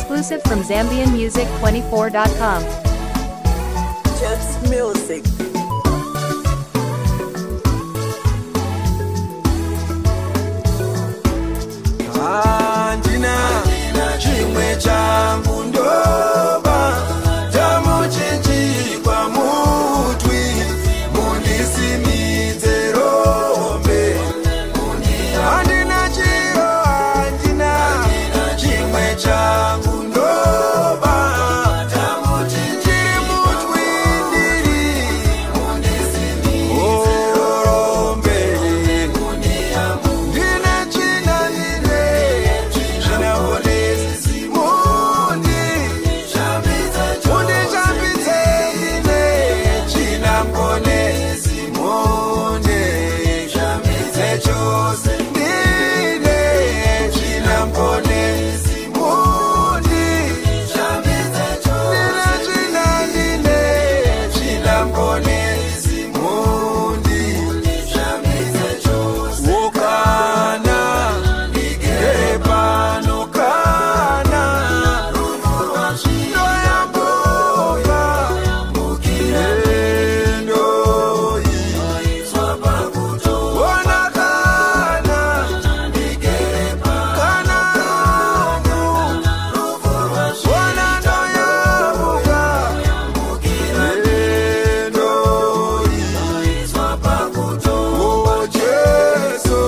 Exclusive from ZambianMusic24.com. Just music. Andina chimwe changu ndoba tamuchinji kwa mutwi mundisimidze rombe andina chimwe changu ndoba tamuchinji mutwi ndiri mundisimidze rombe ndine china ndine china polisi mundi chambitse ine china polisi mundi chambitse chose ndine china polisi mundi chambitse chose ndine china polisi mundi chambitse chose wokana igere pano kana ndoyamboya mukirendoyi ona kana igere kana ona ndoyamboya mukirendoyi o Jesu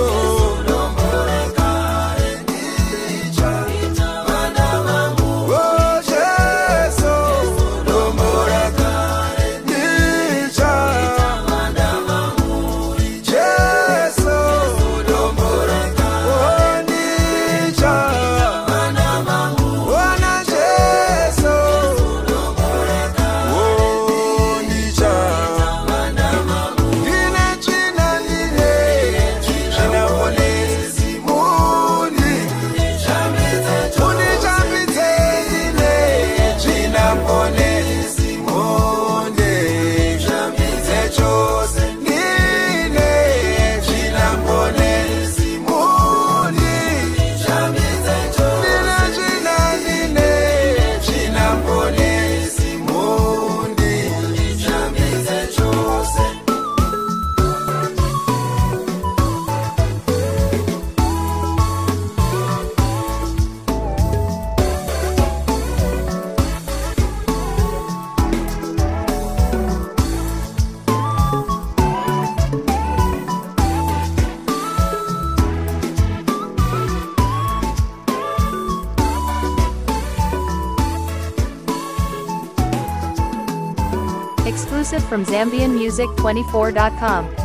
Exclusive from ZambianMusic24.com.